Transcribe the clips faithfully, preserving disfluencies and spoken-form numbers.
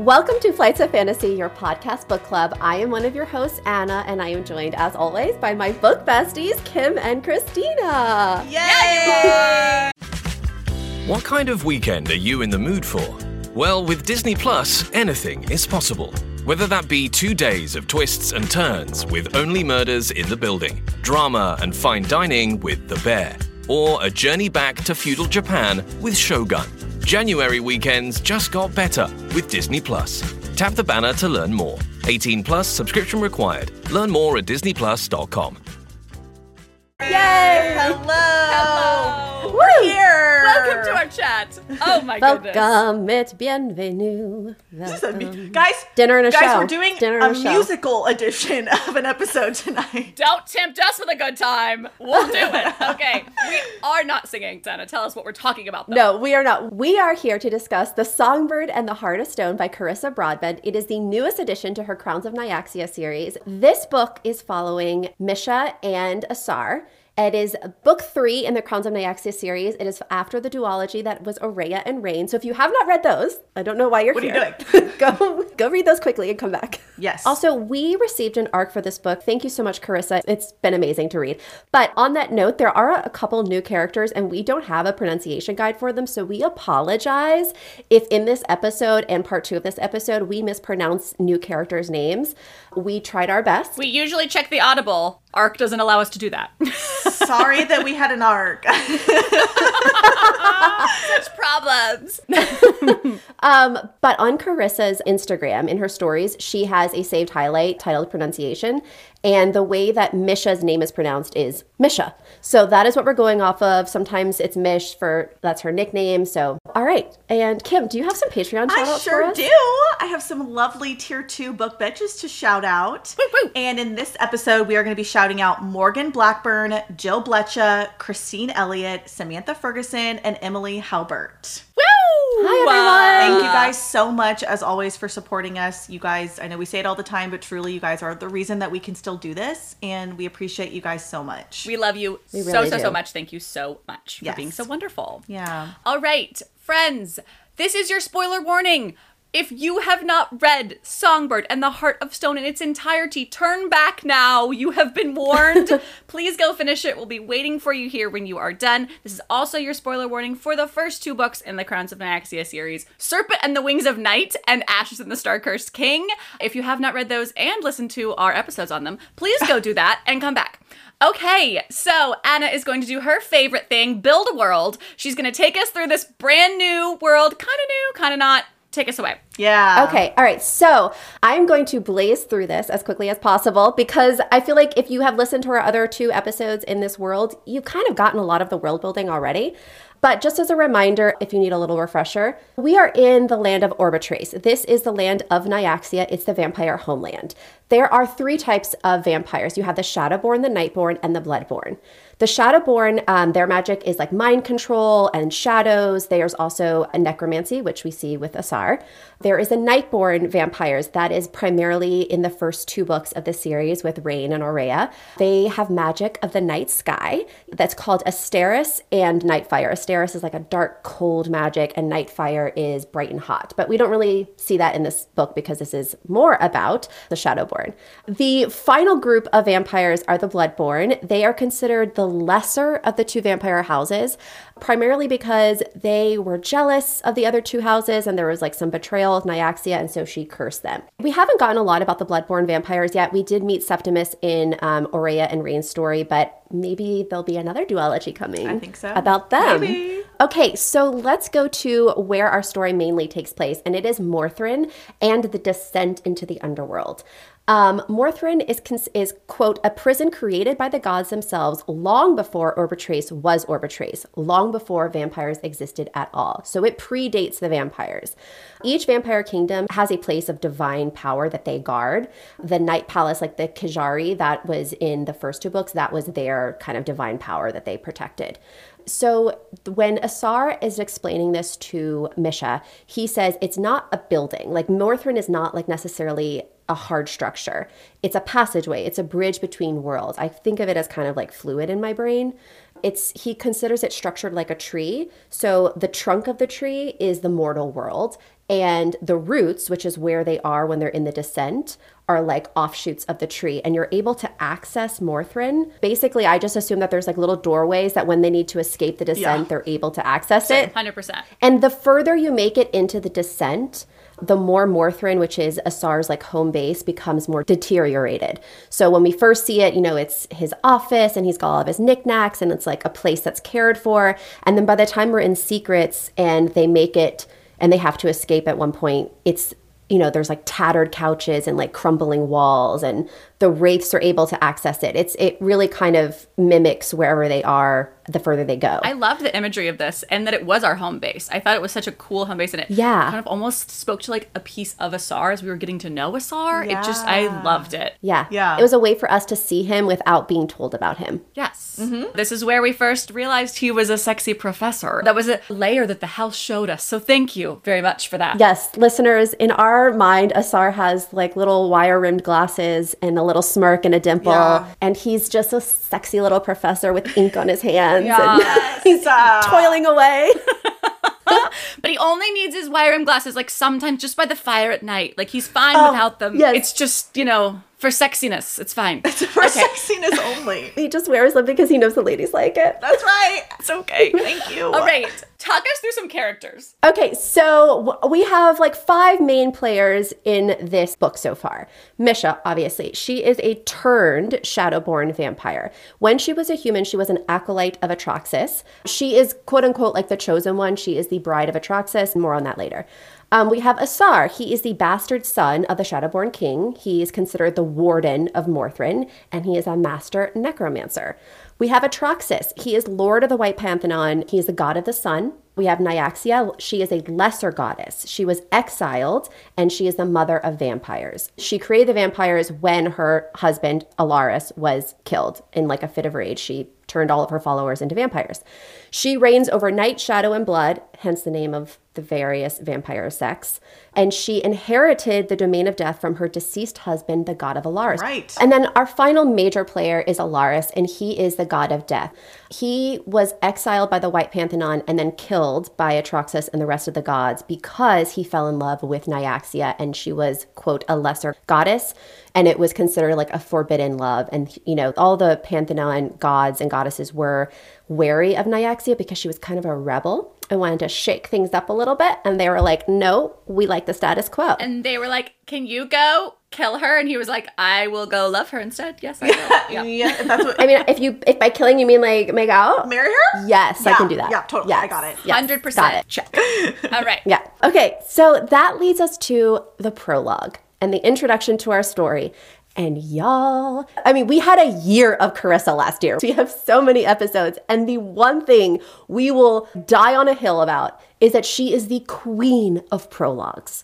Welcome to Flights of Fantasy, your podcast book club. I am one of your hosts, Anna, and I am joined, as always, by my book besties, Kim and Christina. Yay! What kind of weekend are you in the mood for? Well, with Disney Plus, anything is possible. Whether that be two days of twists and turns with Only Murders in the Building, drama and fine dining with The Bear, or a journey back to feudal Japan with Shogun. January weekends just got better with Disney Plus. Tap the banner to learn more. eighteen plus, subscription required. Learn more at disney plus dot com. Yay! Hello! Hello! We're here! Welcome to our chat. Oh my goodness. Welcome, et bienvenue. Just a mu- Welcome. guys, Dinner and a guys, show. we're doing Dinner a and a show. musical edition of an episode tonight. Don't tempt us with a good time. We'll do it. Okay. We are not singing, Santa. Tell us what we're talking about, though. No, we are not. We are here to discuss The Songbird and the Heart of Stone by Carissa Broadbent. It is the newest addition to her Crowns of Nyaxia series. This book is following Misha and Asar. It is book three in the Crowns of Nyaxia series. It is after the duology that was Aurea and Rain. So if you have not read those, I don't know why you're What here. are you doing? go, go read those quickly and come back. Yes. Also, we received an arc for this book. Thank you so much, Carissa. It's been amazing to read. But on that note, there are a couple new characters and we don't have a pronunciation guide for them. So we apologize if in this episode and part two of this episode, we mispronounce new characters' names. We tried our best. We usually check the Audible. Arc doesn't allow us to do that. Sorry that we had an arc. Such problems. Um, but on Carissa's Instagram, in her stories, she has a saved highlight titled Pronunciation. And the way that Misha's name is pronounced is Misha. So that is what we're going off of. Sometimes it's Mish for, that's her nickname. So, all right. And Kim, do you have some Patreon shout I outs for sure us? do. I have some lovely tier two book bitches to shout out. Woo, woo. And in this episode, we are going to be shouting out Morgan Blackburn, Jill Bletcha, Christine Elliott, Samantha Ferguson, and Emily Halbert. Woo! Hi, everyone. Thank you guys so much, as always, for supporting us. You guys, I know we say it all the time, but truly, you guys are the reason that we can still do this, and we appreciate you guys so much. We love you We so, really so, do. so much. Thank you so much for Yes. being so wonderful. Yeah. All right, friends, this is your spoiler warning. If you have not read Songbird and the Heart of Stone in its entirety, turn back now. You have been warned. Please go finish it. We'll be waiting for you here when you are done. This is also your spoiler warning for the first two books in the Crowns of Nyaxia series, Serpent and the Wings of Night and Ashes and the Star-Cursed King. If you have not read those and listened to our episodes on them, please go do that and come back. Okay, so Anna is going to do her favorite thing, build a world. She's going to take us through this brand new world, kind of new, kind of not. Take us away. Yeah. Okay, all right. So I'm going to blaze through this as quickly as possible because I feel like if you have listened to our other two episodes in this world, you've kind of gotten a lot of the world building already. But just as a reminder, if you need a little refresher, we are in the land of Orbitrace. This is the land of Nyaxia. It's the vampire homeland. There are three types of vampires. You have the Shadowborn, the Nightborn, and the Bloodborn. The Shadowborn, um, their magic is like mind control and shadows. There's also a necromancy, which we see with Asar. There is a Nightborn vampires that is primarily in the first two books of the series with Rain and Aurea. They have magic of the night sky that's called Asteris and Nightfire. Asteris is like a dark, cold magic, and Nightfire is bright and hot. But we don't really see that in this book because this is more about the Shadowborn. The final group of vampires are the Bloodborn. They are considered the lesser of the two vampire houses, primarily because they were jealous of the other two houses and there was like some betrayal of Nyaxia, and so she cursed them. We haven't gotten a lot about the Bloodborn vampires yet. We did meet Septimus in um, Aurea and Rain's story, but maybe there'll be another duology coming. I think so. About them. Maybe. Okay, so let's go to where our story mainly takes place, and it is Morthrin and the descent into the underworld. Um, Morthrin is, is, quote, a prison created by the gods themselves long before Orbitrace was Orbitrace, long before vampires existed at all. So it predates the vampires. Each vampire kingdom has a place of divine power that they guard. The Night Palace, like the Kejari that was in the first two books, that was their kind of divine power that they protected. So when Asar is explaining this to Misha, he says it's not a building. Like Morthrin is not like necessarily a hard structure. It's a passageway. It's a bridge between worlds. I think of it as kind of like fluid in my brain. It's he considers it structured like a tree. So the trunk of the tree is the mortal world, And the roots, which is where they are when they're in the descent, are like offshoots of the tree. And you're able to access Morthrin. Basically, I just assume that there's like little doorways that when they need to escape the descent, Yeah. they're able to access it. one hundred percent. And the further you make it into the descent, the more Morthrin, which is Asar's like home base, becomes more deteriorated. So when we first see it, you know, it's his office and he's got all of his knickknacks and it's like a place that's cared for. And then by the time we're in Secrets and they make it and they have to escape at one point, it's, you know, there's like tattered couches and like crumbling walls, and the wraiths are able to access it. It's it really kind of mimics wherever they are the further they go. I loved the imagery of this and that it was our home base. I thought it was such a cool home base, and it Yeah. kind of almost spoke to like a piece of Asar as we were getting to know Asar. It just, Yeah. I loved it. Yeah. Yeah. It was a way for us to see him without being told about him. Yes. This is where we first realized he was a sexy professor. That was a layer that the house showed us. So thank you very much for that. Yes, listeners, in our mind, Asar has like little wire-rimmed glasses and a little smirk and a dimple. Yeah. And he's just a sexy little professor with ink on his hands. Yeah. And he's Stop. toiling away. But he only needs his wire rim glasses like sometimes just by the fire at night. Like he's fine Oh, without them. yes. It's just, you know, for sexiness. It's fine. For sexiness only. He just wears them because he knows the ladies like it. That's right. It's okay. Thank you. All right. Talk us through some characters. Okay, so w- we have like five main players in this book so far. Misha, obviously, she is a turned Shadowborn vampire. When she was a human, she was an acolyte of Atraxis. She is quote unquote like the chosen one. She is the bride of Atraxis. More on that later. Um, we have Asar. He is the bastard son of the Shadowborn king. He is considered the warden of Morthrin, and he is a master necromancer. We have Atraxis. He is lord of the White Pantheon. He is the god of the sun. We have Nyaxia. She is a lesser goddess. She was exiled, and she is the mother of vampires. She created the vampires when her husband, Alaris, was killed in like a fit of rage. She turned all of her followers into vampires. She reigns over night, shadow, and blood, hence the name of the various vampire sects. And she inherited the domain of death from her deceased husband, the god of Alaris. Right. And then our final major player is Alaris, and he is the god of death. He was exiled by the White Pantheon and then killed by Atraxis and the rest of the gods because he fell in love with Nyaxia, and she was, quote, a lesser goddess. And it was considered like a forbidden love. And, you know, all the Pantheon gods and goddesses were wary of Nyaxia because she was kind of a rebel and wanted to shake things up a little bit. And they were like, no, we like the status quo. And they were like, can you go kill her? And he was like, I will go love her instead. Yes, I will. Yeah. Yeah, if that's what. I mean, if you, if by killing you mean like make out? Marry her? Yes, I Yeah, can do that. yeah, totally. I got it. Yes, one hundred percent. got it. Check. All right. Yeah. Okay, so that leads us to the prologue and the introduction to our story. And y'all, I mean, we had a year of Carissa last year. We have so many episodes. And the one thing we will die on a hill about is that she is the queen of prologues.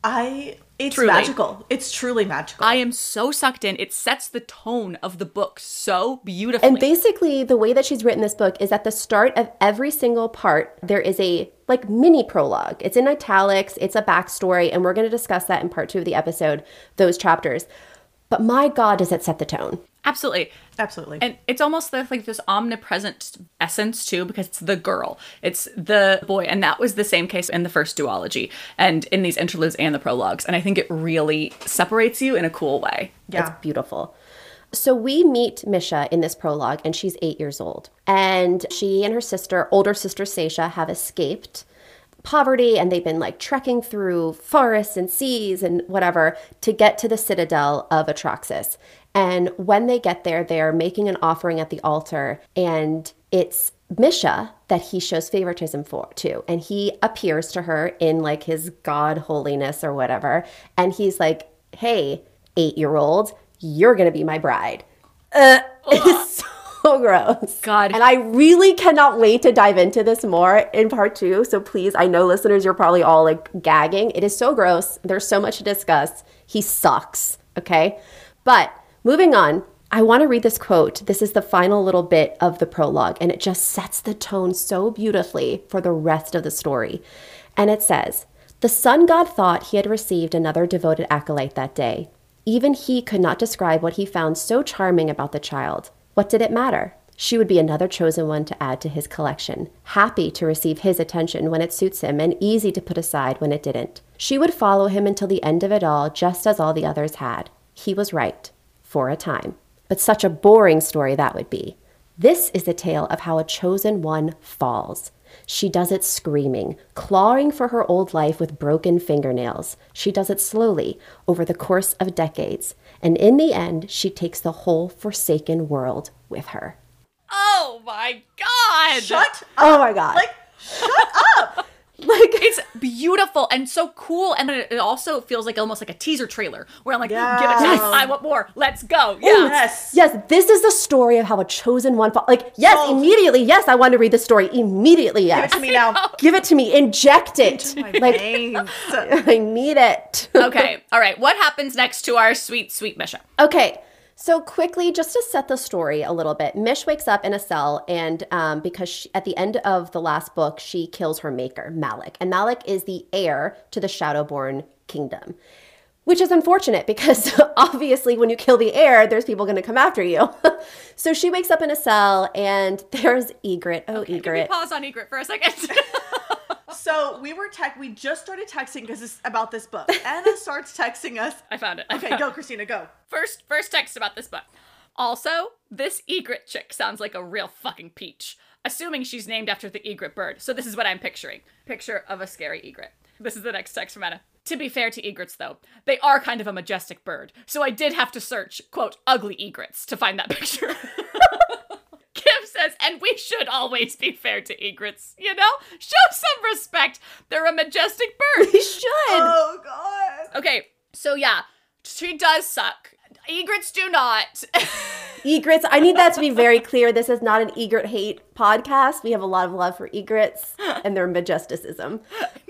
I. It's Truly. magical. It's truly magical. I am so sucked in. It sets the tone of the book so beautifully. And basically, the way that she's written this book is at the start of every single part, there is a like mini prologue. It's in italics, it's a backstory, and we're going to discuss that in part two of the episode, those chapters. But my God, does it set the tone? Absolutely. Absolutely. And it's almost the, like this omnipresent essence too, because it's the girl, it's the boy. And that was the same case in the first duology and in these interludes and the prologues. And I think it really separates you in a cool way. yeah. It's beautiful. So we meet Misha in this prologue, and she's eight years old. And she and her sister, older sister Seisha, have escaped poverty, and they've been like trekking through forests and seas and whatever to get to the citadel of Atraxis. And when they get there, they're making an offering at the altar, and it's Misha that he shows favoritism for to. And he appears to her in like his god holiness or whatever. And he's like, hey, eight-year-old, you're going to be my bride. Uh, it's so gross. God. And I really cannot wait to dive into this more in part two. So please, I know listeners, you're probably all like gagging. It is so gross. There's so much to discuss. He sucks. Okay. But moving on, I want to read this quote. This is the final little bit of the prologue, and it just sets the tone so beautifully for the rest of the story. And it says, "The sun god thought he had received another devoted acolyte that day. Even he could not describe what he found so charming about the child. What did it matter? She would be another chosen one to add to his collection, happy to receive his attention when it suits him and easy to put aside when it didn't. She would follow him until the end of it all, just as all the others had. He was right, for a time. But such a boring story that would be. This is the tale of how a chosen one falls. She does it screaming, clawing for her old life with broken fingernails. She does it slowly, over the course of decades. And in the end, she takes the whole forsaken world with her. Oh my god! Shut Oh my God. Like, shut up! Like, It's beautiful and so cool, and it it also feels like almost like a teaser trailer where I'm like, Yes. give it to me, I want more, let's go. Yeah. Yes. yes, this is the story of how a chosen one fall. Like, yes, Sold. immediately. Yes, I want to read the story immediately. Give it Yes. to me now. Give it to me. Inject it. My Like, veins. I need it. Okay, all right. What happens next to our sweet, sweet Misha? Okay, so quickly, just to set the story a little bit, Mish wakes up in a cell, and um, because she, at the end of the last book, she kills her maker, Malik. And Malik is the heir to the Shadowborn kingdom, which is unfortunate because obviously when you kill the heir, there's people going to come after you. So she wakes up in a cell, and there's Ygritte. Oh, Can we Ygritte. pause on Ygritte for a second? So we were tech. We just started texting because it's about this book. Anna starts texting us. I found it. I Okay, found go, Christina, go. First, first text about this book. Also, this Ygritte chick sounds like a real fucking peach. Assuming she's named after the Ygritte bird. So this is what I'm picturing. Picture of a scary Ygritte. This is the next text from Anna. To be fair to Ygrittes, though, they are kind of a majestic bird. So I did have to search, quote, ugly Ygrittes to find that picture. Kim says, and we should always be fair to Ygrittes, you know? Show some respect. They're a majestic bird. We should. Oh, God. Okay, so yeah, she does suck. Egrets do not. Egrets, I need that to be very clear. This is not an egret hate podcast. We have a lot of love for egrets and their majesticism.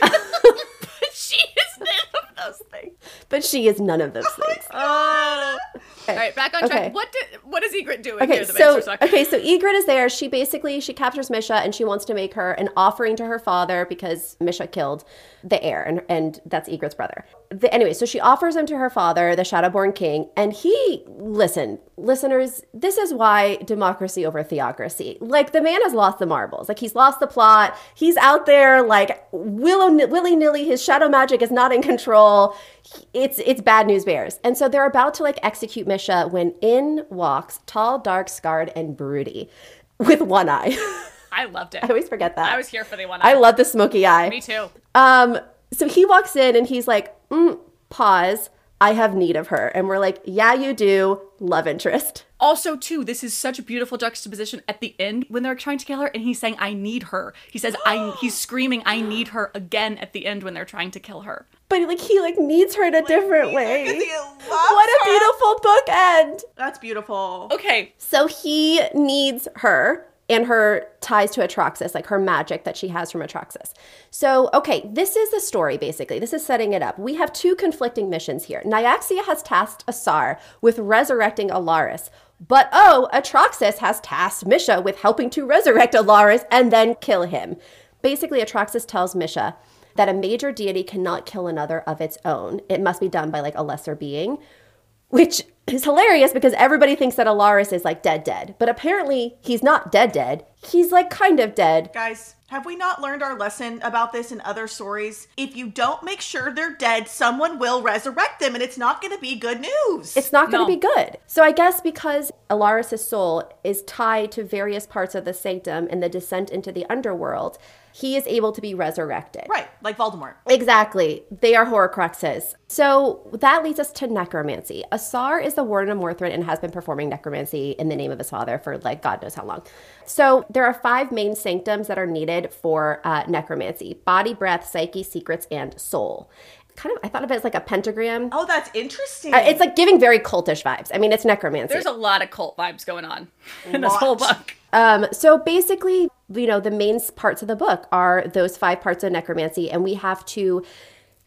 But she is none of those things. But she is none of those things. Uh, All right, back on Okay. track. What did, what is Egret doing Okay, here? The so Minster Suck? okay, so Ygritte is there. She basically she captures Misha and she wants to make her an offering to her father because Misha killed the heir, and, and that's Ygritte's brother. The, anyway, so she offers him to her father, the Shadowborn king, and he listen, listeners, this is why democracy over theocracy. Like, the man has lost the marbles. Like, he's lost the plot. He's out there like willy willy nilly. His shadow magic is not in control. It's it's bad news bears. And so they're about to like execute Misha when in walks tall, dark, scarred, and broody with one eye. I loved it. I always forget that. I was here for the one. I love the smoky eye. Me too. Um, so he walks in and he's like, mm, pause. I have need of her. And we're like, yeah, you do. Love interest. Also, too, this is such a beautiful juxtaposition at the end when they're trying to kill her, and he's saying, "I need her." He says, "I." He's screaming, "I need her" again at the end when they're trying to kill her. But like he like needs her in a different way. Because he loves What a her. beautiful bookend. That's beautiful. Okay, So he needs her and her ties to Atraxas, like her magic that she has from Atraxas. So, okay, this is the story, basically. This is setting it up. We have two conflicting missions here. Nyaxia has tasked Asar with resurrecting Alaris. But, oh, Atraxas has tasked Misha with helping to resurrect Alaris and then kill him. Basically, Atraxas tells Misha that a major deity cannot kill another of its own. It must be done by, like, a lesser being. Which is hilarious because everybody thinks that Alaris is like dead dead. But apparently he's not dead dead. He's like kind of dead. Guys, have we not learned our lesson about this in other stories? If you don't make sure they're dead, someone will resurrect them, and it's not going to be good news. It's not going to No. be good. So I guess because Alaris' soul is tied to various parts of the sanctum and the descent into the underworld, he is able to be resurrected. right, like Voldemort. Exactly. They are Horcruxes. So that leads us to necromancy. Asar is the warden of Morthrin and has been performing necromancy in the name of his father for like God knows how long. So there are five main sanctums that are needed for uh, necromancy: body, breath, psyche, secrets, and soul. Kind of, I thought of it as like a pentagram. Oh, that's interesting. Uh, it's like giving very cultish vibes. I mean, it's necromancy. there's a lot of cult vibes going on in this whole Lot. book. Um, so basically, you know, the main parts of the book are those five parts of necromancy, and we have to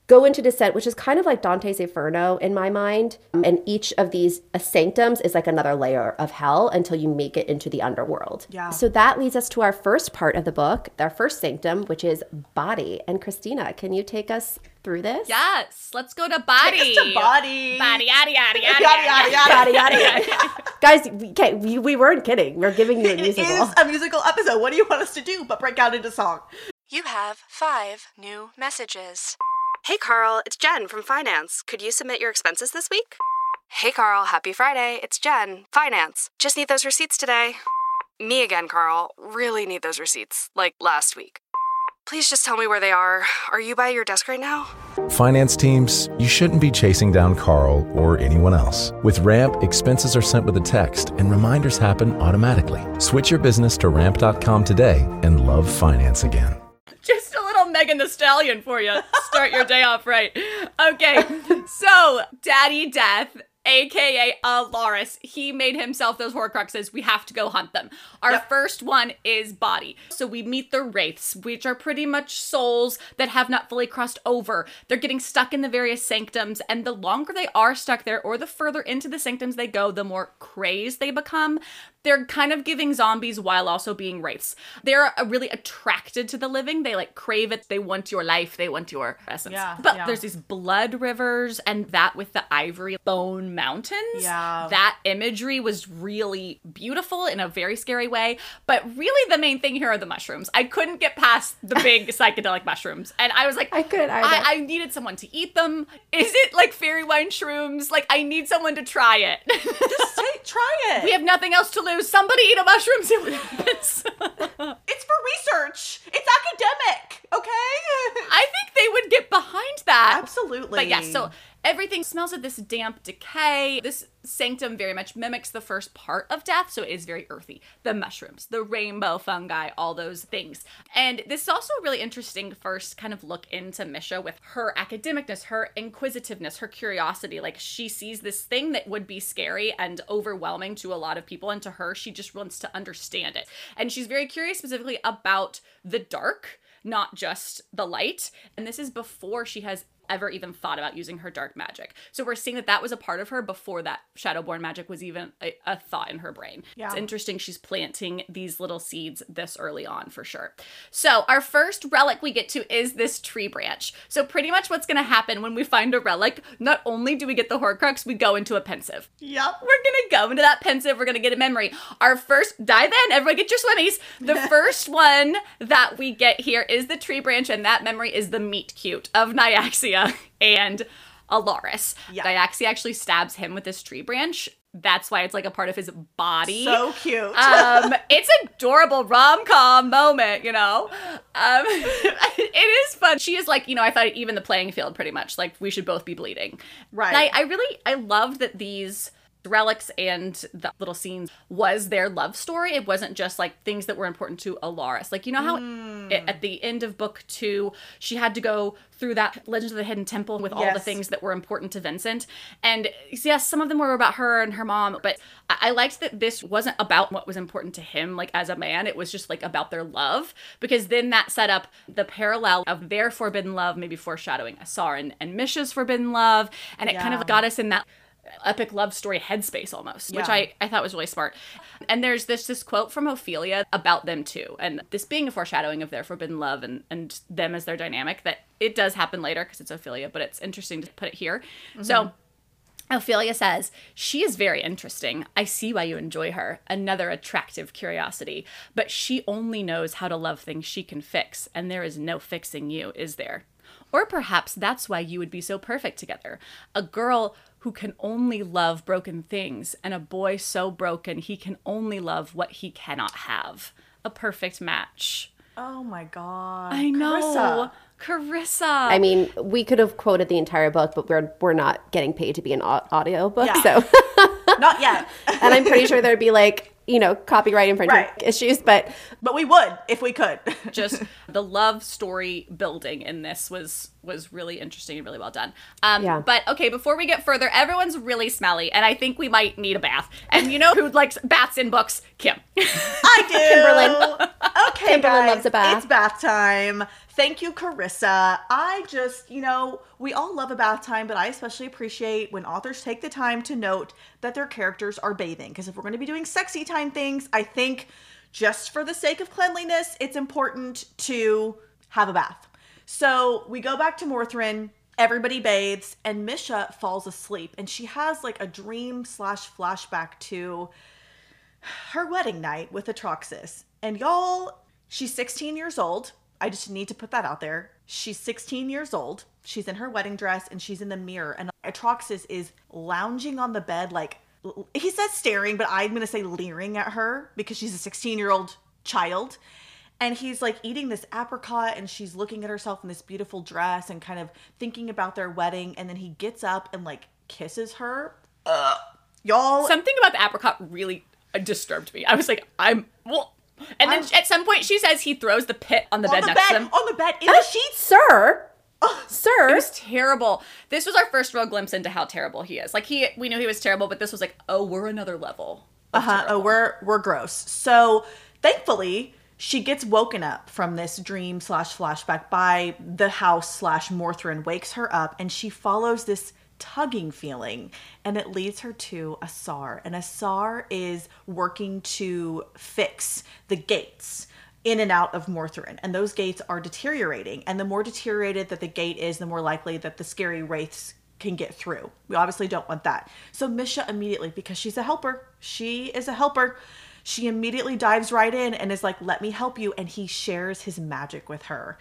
go into descent, which is kind of like Dante's Inferno in my mind. And each of these uh, sanctums is like another layer of hell until you make it into the underworld. Yeah. So that leads us to our first part of the book, our first sanctum, which is body. And Christina, can you take us through this? Yes, let's go to body. Take us to body. Body, yada, yada, yada, Yada, yada, yada. Yada, yada, yada. Guys, we, okay, we, we weren't kidding. We're giving you a It musical. is a musical episode. What do you want us to do but break out into song? You have five new messages. Hey Carl, it's Jen from Finance. Could you submit your expenses this week? Hey Carl, happy Friday. It's Jen, Finance. Just need those receipts today. Me again, Carl. Really need those receipts, like last week. Please just tell me where they are. Are you by your desk right now? Finance teams, you shouldn't be chasing down Carl or anyone else. With Ramp, expenses are sent with a text and reminders happen automatically. Switch your business to ramp dot com today and love finance again. Just a little Megan Thee Stallion for you. Start your day off right. Okay, so Daddy Death, a k a. Alaris, he made himself those Horcruxes. We have to go hunt them. Our Yep. first one is body. So we meet the Wraiths, which are pretty much souls that have not fully crossed over. They're getting stuck in the various sanctums, and the longer they are stuck there, or the further into the sanctums they go, the more crazed they become. They're kind of giving zombies while also being wraiths. They're uh, really attracted to the living. They like crave it. They want your life. They want your essence. Yeah, but yeah. there's these blood rivers, and that with the ivory bone mountains. Yeah. That imagery was really beautiful in a very scary way. But really the main thing here are the mushrooms. I couldn't get past the big psychedelic mushrooms. And I was like, I couldn't either. I, I needed someone to eat them. Is it like fairy wine shrooms? Like, I need someone to try it. Just say, try it. We have nothing else to lose. Somebody eat a mushroom, see what happens. It's for research. It's academic, okay? I think they would get behind that. Absolutely. But yeah, so everything smells of this damp decay. This sanctum very much mimics the first part of death, so it is very earthy. The mushrooms, the rainbow fungi, all those things. And this is also a really interesting first kind of look into Misha with her academicness, her inquisitiveness, her curiosity. Like, she sees this thing that would be scary and overwhelming to a lot of people, and to her, she just wants to understand it. And she's very curious specifically about the dark, not just the light. And this is before she has ever even thought about using her dark magic. So we're seeing that that was a part of her before that Shadowborn magic was even a, a thought in her brain. Yeah. It's interesting she's planting these little seeds this early on for sure. So our first relic we get to is this tree branch. So pretty much what's going to happen when we find a relic, not only do we get the Horcrux, we go into a pensive. Yep. We're going to go into that pensive. We're going to get a memory. Our first, dive in, everyone get your swimmies. The first one that we get here is the tree branch, and that memory is the meet cute of Nyaxia and Alaris. Yeah. Nyaxia actually stabs him with this tree branch. That's why it's like a part of his body. So cute. um, it's adorable rom-com moment, you know? Um, it is fun. She is like, you know, I thought even the playing field pretty much, like we should both be bleeding. Right. And I, I really, I loved that these relics and the little scenes was their love story. It wasn't just like things that were important to Alaris. Like, you know how Mm. it, at the end of book two, she had to go through that Legends of the Hidden Temple with all the Yes. things that were important to Vincent. And yes, some of them were about her and her mom, but I, I liked that this wasn't about what was important to him, like as a man. It was just like about their love, because then that set up the parallel of their forbidden love, maybe foreshadowing Asar and, and Misha's forbidden love. And it kind Yeah. of got us in that epic love story headspace almost, which Yeah. I, I thought was really smart. And there's this this quote from Ophelia about them too, and this being a foreshadowing of their forbidden love and, and them as their dynamic, that it does happen later because it's Ophelia, but it's interesting to put it here. Mm-hmm. So Ophelia says, "She is very interesting. I see why you enjoy her. Another attractive curiosity. But she only knows how to love things she can fix, and there is no fixing you, is there? Or perhaps that's why you would be so perfect together. A girl who can only love broken things, and a boy so broken he can only love what he cannot have. A perfect match." Oh my god. I know. Carissa. Carissa. I mean, we could have quoted the entire book, but we're we're not getting paid to be an au- audio book, Yeah. so. Not yet. And I'm pretty sure there'd be like, you know, copyright infringement Right. issues, but But we would if we could. Just the love story building in this was was really interesting and really well done. Um, Yeah. But okay, before we get further, everyone's really smelly, and I think we might need a bath. And you know who likes baths in books? Kim. I do. Kimberlyn. Okay, Kimberlyn guys. loves a bath. It's bath time. Thank you, Carissa. I just, you know, we all love a bath time, but I especially appreciate when authors take the time to note that their characters are bathing. Because if we're going to be doing sexy time things, I think just for the sake of cleanliness, it's important to have a bath. So we go back to Morthrin, everybody bathes, and Misha falls asleep. And she has like a dream slash flashback to her wedding night with Atraxas. And y'all, she's sixteen years old. I just need to put that out there. She's sixteen years old. She's in her wedding dress and she's in the mirror. And Atraxas is lounging on the bed like, he says staring, but I'm going to say leering at her because she's a sixteen-year-old child. And he's like eating this apricot and she's looking at herself in this beautiful dress and kind of thinking about their wedding. And then he gets up and like kisses her. Uh, y'all. Something about the apricot really disturbed me. I was like, I'm, well... And then I'm, at some point she says he throws the pit on the on bed the next bed, to him. On the bed, in the sheets. Sir. Sir. It was terrible. This was our first real glimpse into how terrible he is. Like, he, we knew he was terrible, but this was like, oh, we're another level. Uh-huh. Oh, we're, we're gross. So thankfully, she gets woken up from this dream slash flashback by the house slash Morthrin wakes her up and she follows this tugging feeling and it leads her to Asar. And Asar is working to fix the gates in and out of Morthrin. And those gates are deteriorating. And the more deteriorated that the gate is, the more likely that the scary wraiths can get through. We obviously don't want that. So Misha immediately, because she's a helper, she is a helper, she immediately dives right in and is like, let me help you. And he shares his magic with her.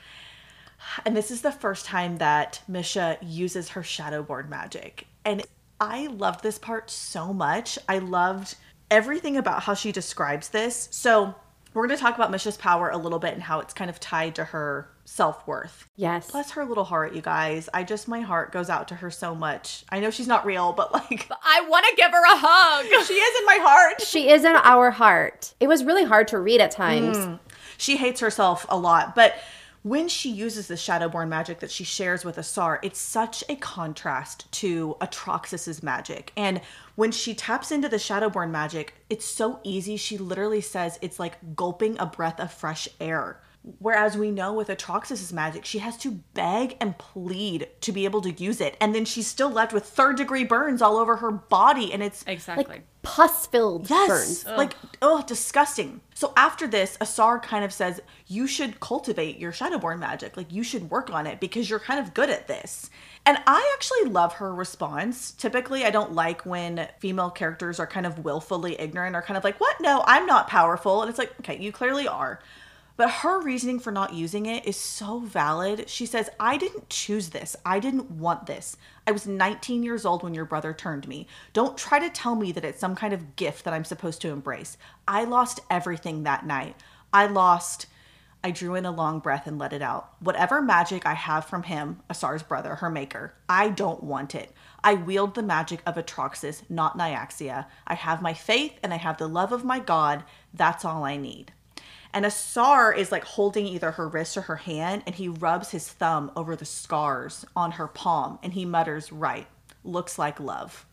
And this is the first time that Misha uses her Shadowborn magic. And I loved this part so much. I loved everything about how she describes this. So we're going to talk about Misha's power a little bit and how it's kind of tied to her self-worth. Yes. Bless her little heart, you guys. I just, my heart goes out to her so much. I know she's not real, but like... I want to give her a hug. She is in my heart. She is in our heart. It was really hard to read at times. Mm. She hates herself a lot, but... when she uses the Shadowborn magic that she shares with Asar, it's such a contrast to Atraxas' magic. And when she taps into the Shadowborn magic, it's so easy. She literally says it's like gulping a breath of fresh air. Whereas we know with Atraxas' magic, she has to beg and plead to be able to use it. And then she's still left with third degree burns all over her body. And it's exactly like pus-filled yes, burns. Like, oh, disgusting. So after this, Asar kind of says, you should cultivate your Shadowborn magic. Like, you should work on it because you're kind of good at this. And I actually love her response. Typically, I don't like when female characters are kind of willfully ignorant or kind of like, what? No, I'm not powerful. And it's like, okay, you clearly are. But her reasoning for not using it is so valid. She says, I didn't choose this. I didn't want this. I was nineteen years old when your brother turned me. Don't try to tell me that it's some kind of gift that I'm supposed to embrace. I lost everything that night. I lost... I drew in a long breath and let it out. Whatever magic I have from him, Asar's brother, her maker, I don't want it. I wield the magic of Atraxas, not Nyaxia. I have my faith and I have the love of my God. That's all I need. And Asar is like holding either her wrist or her hand, and he rubs his thumb over the scars on her palm, and he mutters, right, looks like love.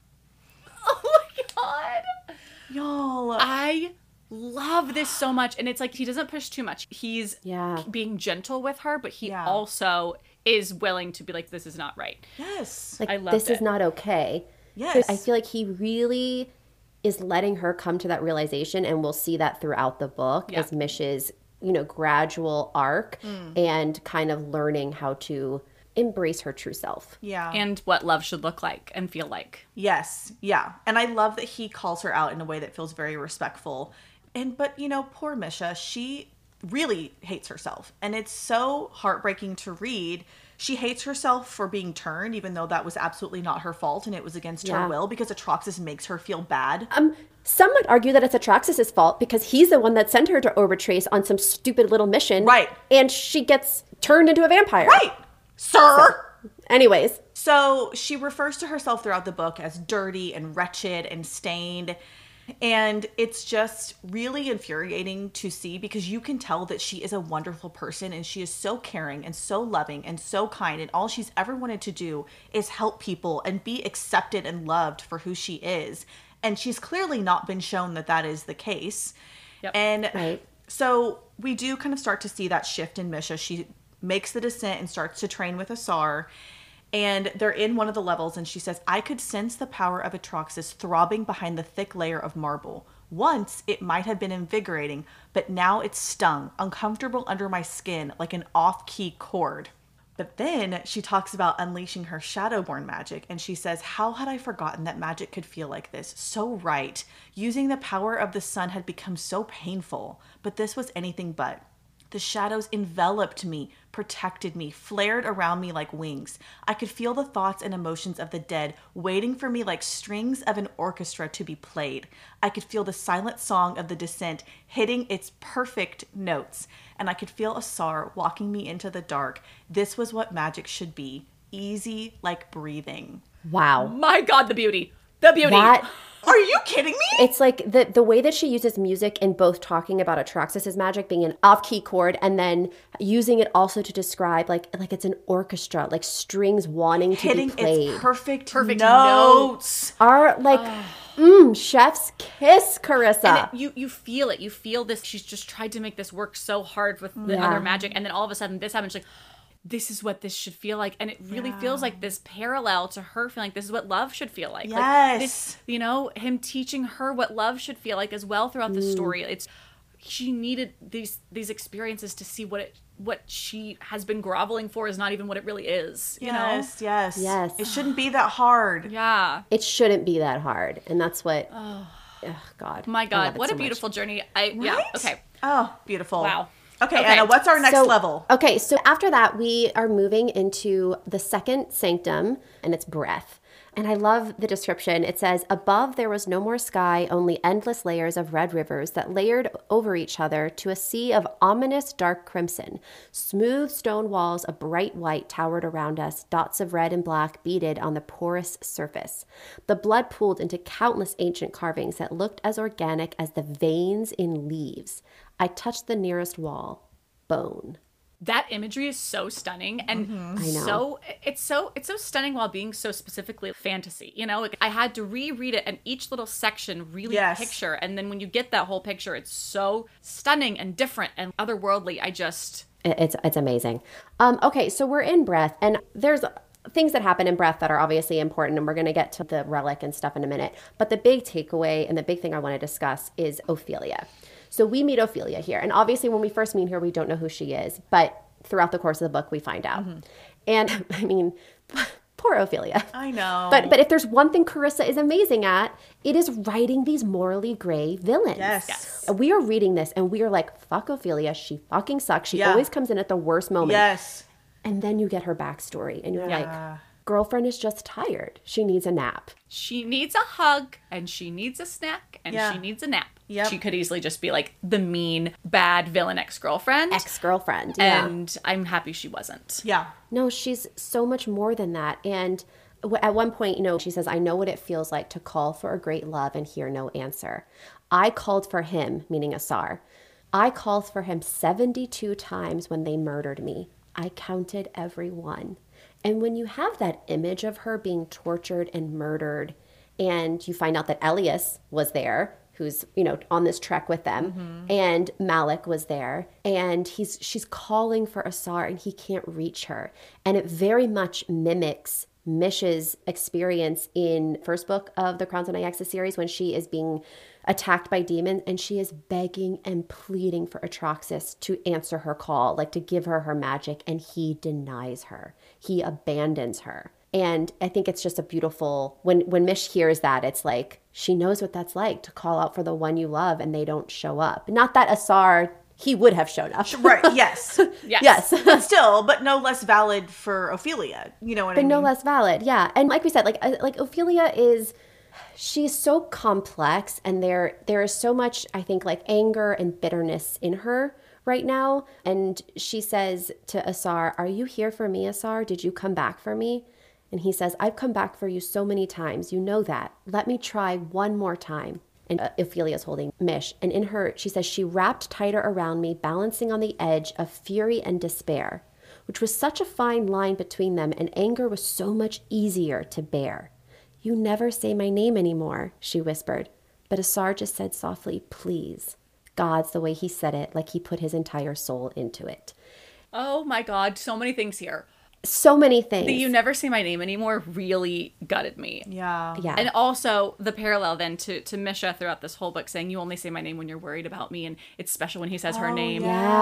Oh my God. Y'all. I love this so much. And it's like, he doesn't push too much. He's Yeah. being gentle with her, but he Yeah. also is willing to be like, this is not right. Yes. Like, I loved this it. is not okay. Yes. I feel like he really is letting her come to that realization, and we'll see that throughout the book Yeah. as Mish's, you know, gradual arc and kind of learning how to embrace her true self. Yeah. And what love should look like and feel like. Yes. Yeah. And I love that he calls her out in a way that feels very respectful. And, but, you know, poor Misha, she really hates herself. And it's so heartbreaking to read. She hates herself for being turned, even though that was absolutely not her fault and it was against Yeah. her will, because Atraxas makes her feel bad. Um, some might argue that it's Atraxas' fault because he's the one that sent her to Obertrace on some stupid little mission. Right. And she gets turned into a vampire. Right, sir. Anyways. So she refers to herself throughout the book as dirty and wretched and stained. And it's just really infuriating to see because you can tell that she is a wonderful person and she is so caring and so loving and so kind. And all she's ever wanted to do is help people and be accepted and loved for who she is. And she's clearly not been shown that that is the case. Yep. And Right. so we do kind of start to see that shift in Misha. She makes the descent and starts to train with Asar. And they're in one of the levels, and she says, I could sense the power of Atraxas throbbing behind the thick layer of marble. Once, it might have been invigorating, but now it's stung, uncomfortable under my skin, like an off-key chord. But then she talks about unleashing her Shadowborn magic, and she says, how had I forgotten that magic could feel like this? So right. Using the power of the sun had become so painful, but this was anything but. The shadows enveloped me, protected me, flared around me like wings. I could feel the thoughts and emotions of the dead waiting for me like strings of an orchestra to be played. I could feel the silent song of the descent hitting its perfect notes, and I could feel Asar walking me into the dark. This was what magic should be, easy like breathing. Wow. My God, the beauty. The beauty. That, are you kidding me? It's like the the way that she uses music in both talking about Atraxas' magic being an off-key chord and then using it also to describe like like it's an orchestra, like strings wanting Hitting to be played. its perfect, Perfect notes. Are like, mmm, chef's kiss, Carissa. And it, you you feel it. You feel this. She's just tried to make this work so hard with the Yeah. other magic, and then all of a sudden this happens. She's like, this is what this should feel like, and it really Yeah. feels like this parallel to her feeling like this is what love should feel like. Yes. Like this, you know, him teaching her what love should feel like as well throughout the story. It's she needed these these experiences to see what it what she has been groveling for is not even what it really is. You Yes, yes. Yes. It shouldn't be that hard. know? Yeah. It shouldn't be that hard, and that's what. Oh, God. My I love God, it what so a much. beautiful journey. I yeah. Right? Okay. Oh, beautiful. Wow. Okay, Okay, Anna, what's our next So- level? Okay, so after that, we are moving into the second sanctum, and it's breath. And I love the description. It says, above there was no more sky, only endless layers of red rivers that layered over each other to a sea of ominous dark crimson. Smooth stone walls of bright white towered around us, dots of red and black beaded on the porous surface. The blood pooled into countless ancient carvings that looked as organic as the veins in leaves. I touched the nearest wall. Bone. That imagery is so stunning and I know. so it's so it's so stunning while being so specifically fantasy. You know, like I had to reread it and each little section really Yes. picture, and then when you get that whole picture, it's so stunning and different and otherworldly. I just It- It's it's amazing. Um, okay, so we're in breath, and there's things that happen in breath that are obviously important, and we're going to get to the relic and stuff in a minute. But the big takeaway and the big thing I want to discuss is Ophelia. So we meet Ophelia here, and obviously when we first meet her, we don't know who she is, but throughout the course of the book, we find out. And I mean, poor Ophelia. I know. But but if there's one thing Carissa is amazing at, it is writing these morally gray villains. Yes. Yes. And we are reading this and we are like, fuck Ophelia, she fucking sucks. She Yeah. always comes in at the worst moment. Yes. And then you get her backstory and you're Yeah. like, girlfriend is just tired. She needs a nap. she needs a hug and she needs a snack and Yeah. she needs a nap. Yep. She could easily just be like the mean, bad villain ex-girlfriend. Ex-girlfriend. Yeah. And I'm happy she wasn't. Yeah. No, she's so much more than that. And w- at one point, you know, she says, I know what it feels like to call for a great love and hear no answer. I called for him, meaning Asar. I called for him seventy-two times when they murdered me. I counted every one. And when you have that image of her being tortured and murdered, and you find out that Elias was there, who's, you know, on this trek with them, and Malik was there, and he's she's calling for Asar and he can't reach her. And it very much mimics Mish's experience in first book of the Crowns of Nyaxis series when she is being attacked by demons and she is begging and pleading for Atraxas to answer her call, like to give her her magic, and he denies her. He abandons her. And I think it's just a beautiful, when when Mish hears that, it's like, she knows what that's like to call out for the one you love and they don't show up. Not that Asar, he would have shown up. Right. Yes. Yes. Yes. But still, but no less valid for Ophelia. You know what I But mean? no less valid, yeah. And like we said, like uh, like Ophelia is, she's so complex, and there there is so much, I think, like anger and bitterness in her right now. And she says to Asar, "Are you here for me, Asar? Did you come back for me?" And he says, "I've come back for you so many times. You know that. Let me try one more time." And uh, Ophelia's holding Mish. And in her, she says, she wrapped tighter around me, balancing on the edge of fury and despair, which was such a fine line between them, and anger was so much easier to bear. You never say my name anymore, she whispered. But Asar just said softly, please. God's the way he said it, like he put his entire soul into it. Oh my god, so many things here. So many things. The "you never say my name anymore" really gutted me. Yeah. Yeah. And also the parallel then to, to Misha throughout this whole book saying, you only say my name when you're worried about me, and it's special when he says her name.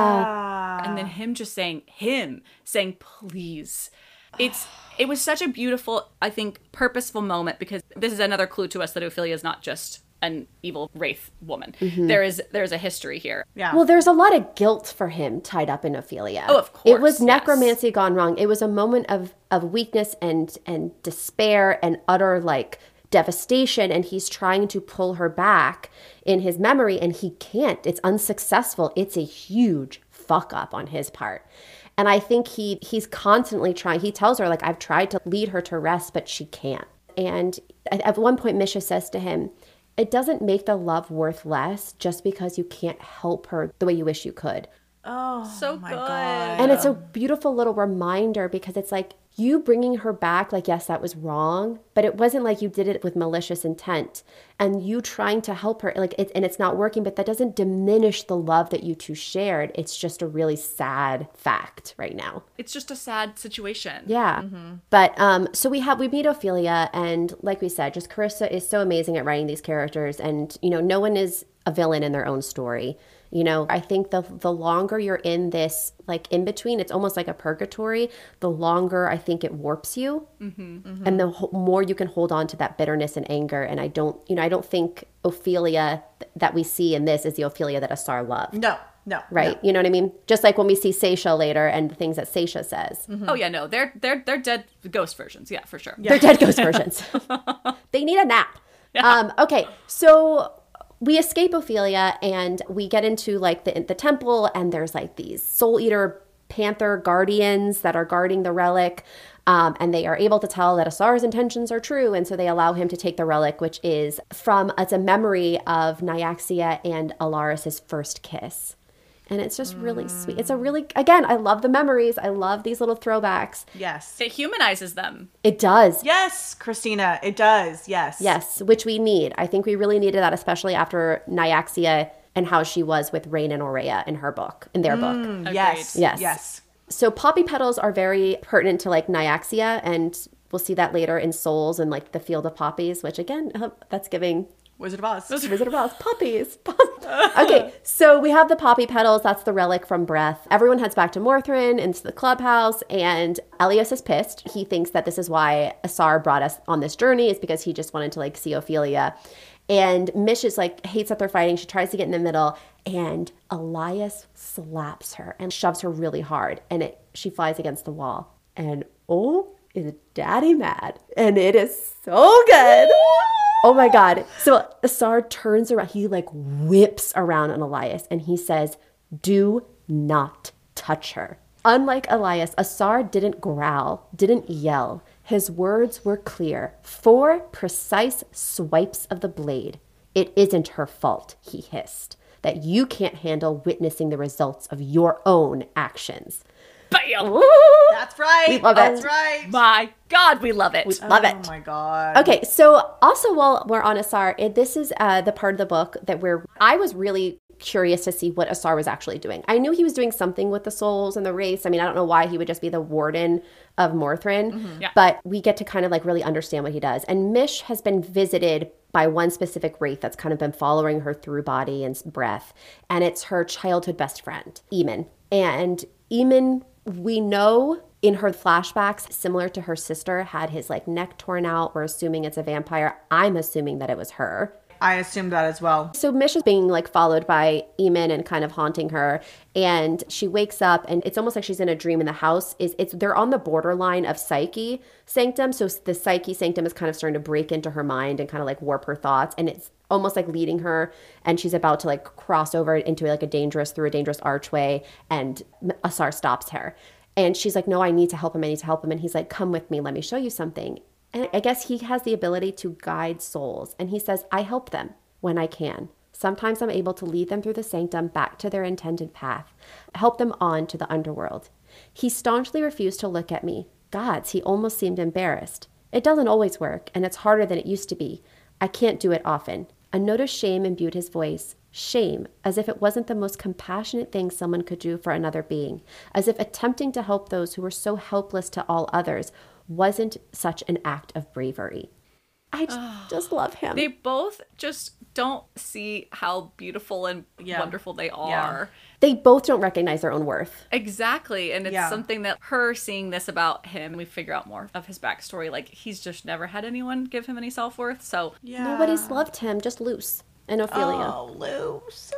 Yeah. And then him just saying, him saying, please. It's It was such a beautiful, I think, purposeful moment, because this is another clue to us that Ophelia is not just an evil wraith woman. Mm-hmm. There is there's a history here. Yeah. Well, there's a lot of guilt for him tied up in Ophelia. Oh, of It was course, necromancy gone wrong. It was a moment of, of weakness and and despair and utter like devastation, and he's trying to pull her back in his memory, and he can't. It's unsuccessful. It's a huge fuck up on his part. And I think he he's constantly trying. He tells her, like, I've tried to lead her to rest, but she can't. And at, at one point, Misha says to him, it doesn't make the love worth less just because you can't help her the way you wish you could. Oh, So my good. God. And it's a beautiful little reminder, because it's like you bringing her back, like, yes, that was wrong, but it wasn't like you did it with malicious intent, and you trying to help her, like, it, and it's not working, but that doesn't diminish the love that you two shared. It's just a really sad fact right now. It's just a sad situation. Yeah. But um, so we have, we meet Ophelia, and like we said, just Carissa is so amazing at writing these characters, and, you know, no one is a villain in their own story. You know, I think the the longer you're in this, like, in between, it's almost like a purgatory, the longer I think it warps you. Mm-hmm, mm-hmm. And the ho- more you can hold on to that bitterness and anger. And I don't, you know, I don't think Ophelia th- that we see in this is the Ophelia that Asar loved. No, no. Right? You know what I mean? Just like when we see Seisha later and the things that Seisha says. Oh yeah, no, they're they're they're dead ghost versions. Yeah, for sure. They're dead ghost versions. They need a nap. Um, okay, so we escape Ophelia, and we get into like the the temple, and there's like these soul eater panther guardians that are guarding the relic, um, and they are able to tell that Asar's intentions are true, and so they allow him to take the relic, which is from it's a memory of Nyaxia and Alaris's first kiss. And it's just really sweet. It's a really, again, I love the memories. I love these little throwbacks. Yes. It humanizes them. It does. Yes, Christina, it does. Yes. Yes, which we need. I think we really needed that, especially after Nyaxia and how she was with Rain and Aurea in her book, in their book. Yes. Mm, Yes. Yes. So poppy petals are very pertinent to like Nyaxia, and we'll see that later in Souls and like the Field of Poppies, which again, uh, that's giving Wizard of Oz. Wizard of Oz, poppies. Okay, so we have the poppy petals. That's the relic from Breath. Everyone heads back to Morthrin, into the clubhouse, and Elias is pissed. He thinks that this is why Asar brought us on this journey, is because he just wanted to like see Ophelia. And Mish is like, hates that they're fighting. She tries to get in the middle, and Elias slaps her and shoves her really hard, and it she flies against the wall. And oh, is Daddy mad? And it is so good. Oh my God. So Asar turns around. He like whips around on Elias, and he says, do not touch her. Unlike Elias, Asar didn't growl, didn't yell. His words were clear. Four precise swipes of the blade. It isn't her fault, he hissed, that you can't handle witnessing the results of your own actions. Bam! That's right. We love it. That's right. My God, we love it. We love it. Oh my God. Okay, so also while we're on Asar, it, this is uh, the part of the book that where I was really curious to see what Asar was actually doing. I knew he was doing something with the souls and the race. I mean, I don't know why he would just be the warden of Morthrin, Mm-hmm. Yeah. but we get to kind of like really understand what he does. And Mish has been visited by one specific wraith that's kind of been following her through body and breath, and it's her childhood best friend, Eamon. And Eamon, we know in her flashbacks, similar to her sister, had his like neck torn out. We're assuming it's a vampire. I'm assuming that it was her. I assumed that as well. So Mish is being like followed by Eamon and kind of haunting her, and she wakes up, and it's almost like she's in a dream. In the house is it's they're on the borderline of Psyche Sanctum, so the Psyche Sanctum is kind of starting to break into her mind and kind of like warp her thoughts, and it's almost like leading her, and she's about to like cross over into like a dangerous through a dangerous archway, and Asar stops her, and she's like, no, I need to help him, I need to help him, and he's like, come with me, let me show you something. And I guess he has the ability to guide souls. And he says, I help them when I can. Sometimes I'm able to lead them through the sanctum back to their intended path, help them on to the underworld. He staunchly refused to look at me. Gods, he almost seemed embarrassed. It doesn't always work, and it's harder than it used to be. I can't do it often. A note of shame imbued his voice. Shame, as if it wasn't the most compassionate thing someone could do for another being, as if attempting to help those who were so helpless to all others wasn't such an act of bravery. I just, just love him. They both just don't see how beautiful and Yeah. wonderful they Yeah. are. They both don't recognize their own worth. Exactly. And it's Yeah. something that her seeing this about him, we figure out more of his backstory. Like, he's just never had anyone give him any self-worth. So Yeah. Nobody's loved him, just Luce and Ophelia. Oh, Luce.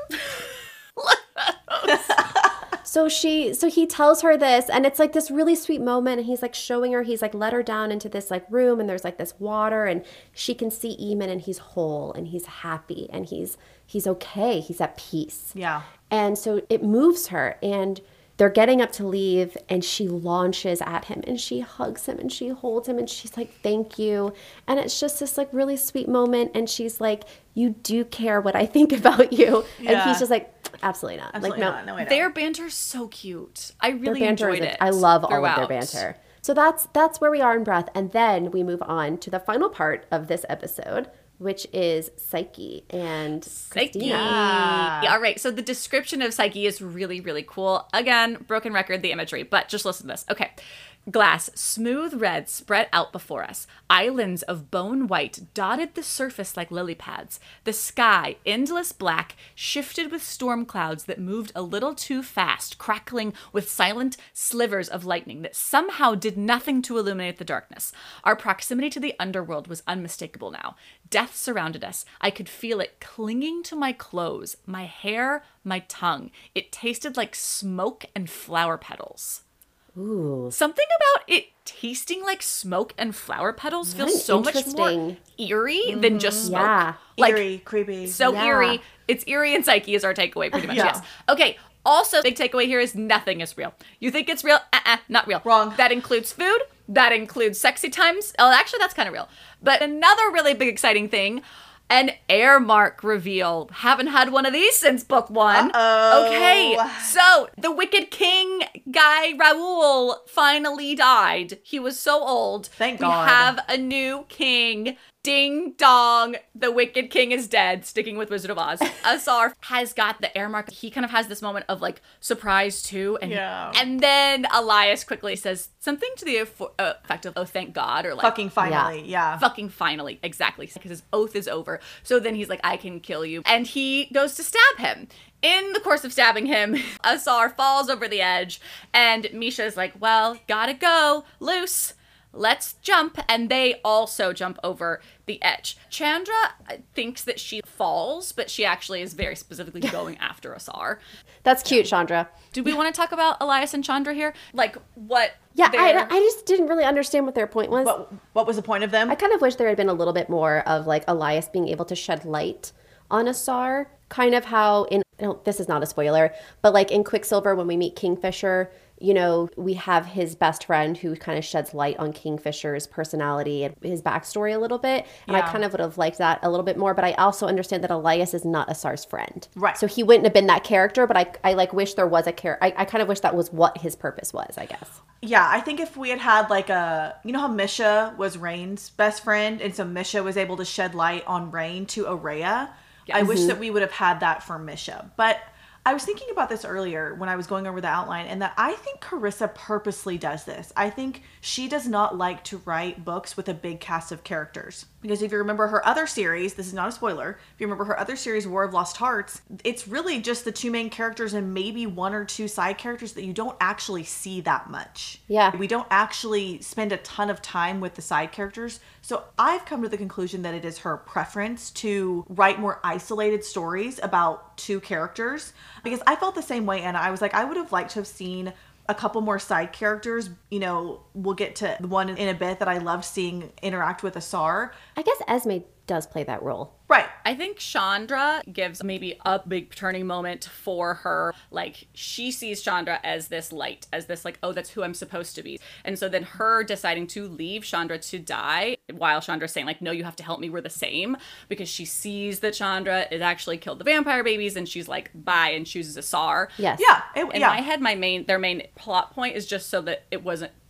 So she, so he tells her this, and it's like this really sweet moment. And he's like showing her, he's like let her down into this like room, and there's like this water, and she can see Eamon, and he's whole, and he's happy, and he's he's okay, he's at peace. Yeah. And so it moves her, and they're getting up to leave, and she launches at him, and she hugs him, and she holds him, and she's like, "Thank you." And it's just this like really sweet moment, and she's like, "You do care what I think about you," and Yeah. he's just like, "Absolutely not." Absolutely like no. not. No, I don't. their banter's so cute. I Their really banter enjoyed is- it. I love all of their throughout. banter. So that's that's where we are in Breath, and then we move on to the final part of this episode, which is Psyche and Psyche. Christina. Yeah, all right. So the description of Psyche is really, really cool. Again, broken record, the imagery, but just listen to this. Okay. Glass, smooth red, spread out before us. Islands of bone white dotted the surface like lily pads. The sky, endless black, shifted with storm clouds that moved a little too fast, crackling with silent slivers of lightning that somehow did nothing to illuminate the darkness. Our proximity to the underworld was unmistakable now. Death surrounded us. I could feel it clinging to my clothes, my hair, my tongue. It tasted like smoke and flower petals. Ooh. Something about it tasting like smoke and flower petals What feels an so much more interesting- eerie than just smoke. Yeah. Like, Eerie, creepy. so Yeah. eerie. It's eerie and Psyche is our takeaway, pretty much, Yeah. yes. Okay, also, big takeaway here is nothing is real. You think it's real? Uh-uh, not real. Wrong. That includes food. That includes sexy times. Oh, actually, that's kind of real. But another really big exciting thing, an air mark reveal. Haven't had one of these since book one. Uh-oh. Okay, so the Wicked King guy, Raoul, finally died. He was so old. Thank we God. We have a new king. Ding dong, the Wicked King is dead. Sticking with Wizard of Oz. Asar has got the air mark. He kind of has this moment of like surprise too. And, Yeah. and then Elias quickly says something to the effo- uh, effect of, "Oh, thank God," or like, Fucking finally. Yeah. fucking finally, exactly, because his oath is over. So then he's like, "I can kill you," and he goes to stab him. In the course of stabbing him, Asar falls over the edge, and Misha's like, "Well, gotta go, loose. Let's jump," and they also jump over the edge. Chandra thinks that she falls, but she actually is very specifically going after Asar. That's cute, Chandra. Do we want to talk about Elias and Chandra here? Like, what? Yeah, I, their- I just didn't really understand what their point was. What, what was the point of them? I kind of wish there had been a little bit more of like Elias being able to shed light on Asar. Kind of how in, I don't, this is not a spoiler, but like in Quicksilver when we meet Kingfisher, you know, we have his best friend who kind of sheds light on Kingfisher's personality and his backstory a little bit. And I Yeah. kind of would have liked that a little bit more. But I also understand that Elias is not Asar's friend. Right. So he wouldn't have been that character, but I, I like wish there was a character. I, I kind of wish that was what his purpose was, I guess. Yeah, I think if we had had like a, you know how Misha was Rain's best friend, and so Misha was able to shed light on Rain to Araya. I wish that we would have had that for Misha. But I was thinking about this earlier when I was going over the outline, and that I think Carissa purposely does this. I think she does not like to write books with a big cast of characters. Because if you remember her other series, this is not a spoiler, if you remember her other series, War of Lost Hearts, it's really just the two main characters and maybe one or two side characters that you don't actually see that much. Yeah. We don't actually spend a ton of time with the side characters. So I've come to the conclusion that it is her preference to write more isolated stories about two characters. Because I felt the same way, and I was like, I would have liked to have seen a couple more side characters. You know, we'll get to the one in a bit that I loved seeing interact with Asar. I guess Esme does play that role. Right. I think Chandra gives maybe a big turning moment for her. Like, she sees Chandra as this light, as this like, oh, that's who I'm supposed to be. And so then her deciding to leave Chandra to die, while Chandra's saying like, no, you have to help me, we're the same, because she sees that Chandra has actually killed the vampire babies, and she's like, bye, and chooses Asar. Yes. Yeah. It, In yeah. my head, my main, their main plot point is just so that it wasn't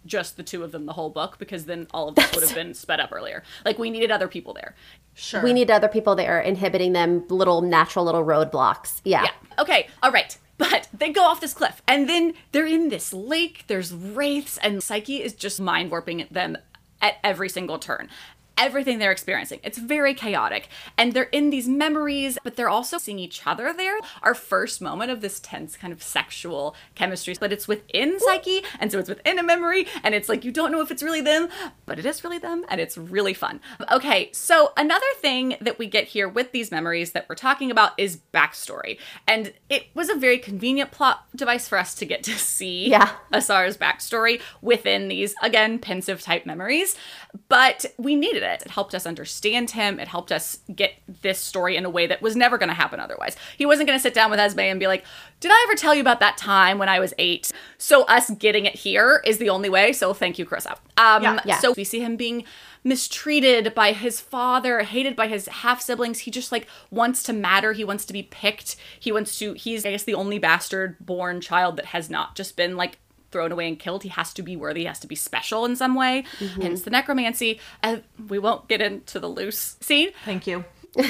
just the two of them the whole book, because then all of this would have been sped up earlier. Like, we needed other people there. Sure. We need other people there inhibiting them, little natural little roadblocks. Yeah. Yeah. Okay. All right. But they go off this cliff, and then they're in this lake. There's wraiths, and Psyche is just mind warping them at every single turn. Everything they're experiencing. It's very chaotic. And they're in these memories, but they're also seeing each other there. Our first moment of this tense kind of sexual chemistry, but it's within Psyche, and so it's within a memory, and it's like you don't know if it's really them, but it is really them, and it's really fun. Okay, so another thing that we get here with these memories that we're talking about is backstory. And it was a very convenient plot device for us to get to see yeah. Asar's backstory within these, again, pensive type memories. But we needed it. It helped us understand him. It helped us get this story in a way that was never going to happen otherwise. He wasn't going to sit down with Esme and be like, did I ever tell you about that time when I was eight? So us getting it here is the only way. So thank you, Carissa. Um, Yeah. Yeah. So we see him being mistreated by his father, hated by his half siblings. He just like wants to matter. He wants to be picked. He wants to, he's I guess the only bastard born child that has not just been like thrown away and killed. He has to be worthy. He has to be special in some way. Mm-hmm. Hence the necromancy. Uh, we won't get into the loose scene. Thank you.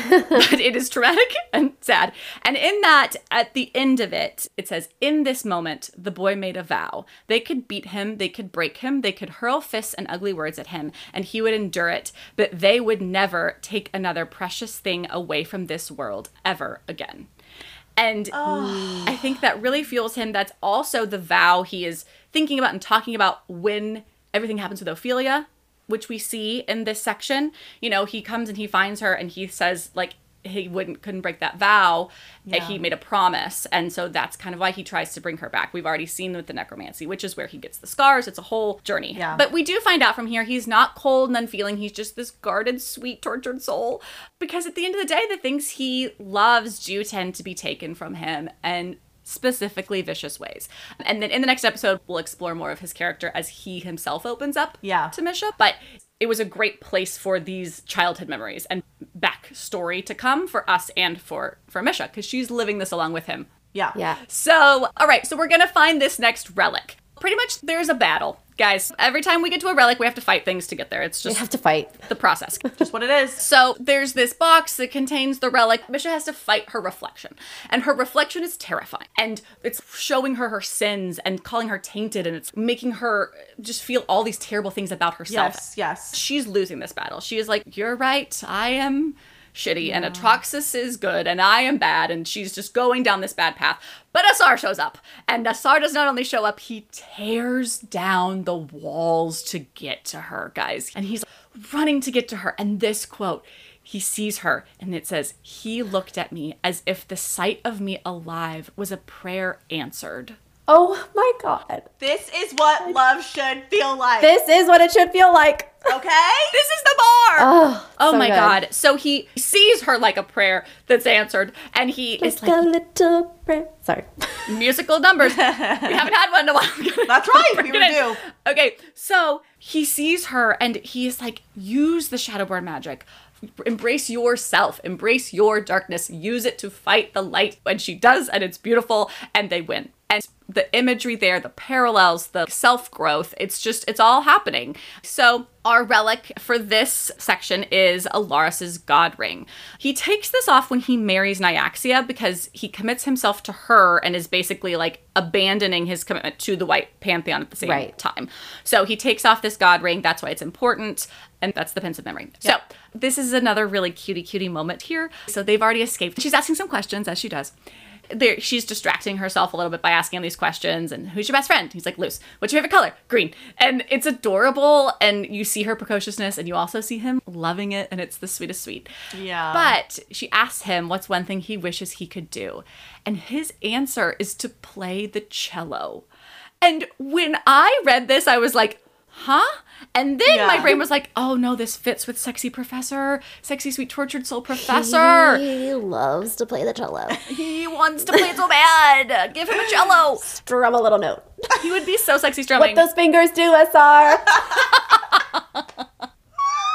But it is traumatic and sad. And in that, at the end of it, it says, in this moment, the boy made a vow. They could beat him, they could break him, they could hurl fists and ugly words at him, and he would endure it, but they would never take another precious thing away from this world ever again. And oh. I think that really fuels him. That's also the vow he is thinking about and talking about when everything happens with Ophelia, which we see in this section. You know, he comes and he finds her and he says, like, he wouldn't couldn't break that vow. Yeah. He made a promise. And so that's kind of why he tries to bring her back. We've already seen with the necromancy, which is where he gets the scars. It's a whole journey. Yeah. But we do find out from here, he's not cold and unfeeling. He's just this guarded, sweet, tortured soul. Because at the end of the day, the things he loves do tend to be taken from him, and specifically vicious ways. And then in the next episode, we'll explore more of his character as he himself opens up yeah. to Misha. But it was a great place for these childhood memories and backstory to come for us and for, for Misha, because she's living this along with him. Yeah. Yeah. So, all right, so we're going to find this next relic. Pretty much there's a battle. Guys, every time we get to a relic, we have to fight things to get there. It's We just have to fight. the process. Just what it is. So there's this box that contains the relic. Misha has to fight her reflection. And her reflection is terrifying. And it's showing her her sins and calling her tainted. And it's making her just feel all these terrible things about herself. Yes, yes. She's losing this battle. She is like, you're right. I am shitty. And Atraxas is good. And I am bad. And she's just going down this bad path. But Asar shows up. And Asar does not only show up, he tears down the walls to get to her, guys. And he's running to get to her. And this quote, he sees her and it says, he looked at me as if the sight of me alive was a prayer answered. Oh my God. This is what love should feel like. This is what it should feel like. Okay? This is the bar! Oh, Oh so my good. God. So he sees her like a prayer that's answered. And he is Like like, a little prayer. Sorry. musical numbers. We haven't had one in a while. That's right. Bring We it in. do. Okay, so he sees her and he is like, use the Shadowborn magic. Embrace yourself. Embrace your darkness. Use it to fight the light. And she does, and it's beautiful, and they win. And the imagery there, the parallels, the self-growth, it's just, it's all happening. So our relic for this section is Alaris's God Ring. He takes this off when he marries Nyaxia because he commits himself to her and is basically like abandoning his commitment to the White Pantheon at the same Right. time. So he takes off this God Ring. That's why it's important. And that's the pensive memory. So this is another really cutie cutie moment here. So they've already escaped. She's asking some questions, as she does. There, she's distracting herself a little bit by asking him these questions. And who's your best friend? He's like, Luce. What's your favorite color? Green. And it's adorable. And you see her precociousness and you also see him loving it. And it's the sweetest sweet. Yeah. But she asks him what's one thing he wishes he could do. And his answer is to play the cello. And when I read this, I was like, huh? And then Yeah. my brain was like, oh no, this fits with sexy professor, sexy sweet tortured soul professor. He loves to play the cello. He wants to play so bad. Give him a cello. Strum a little note. He would be so sexy strumming. What those fingers do, Asar.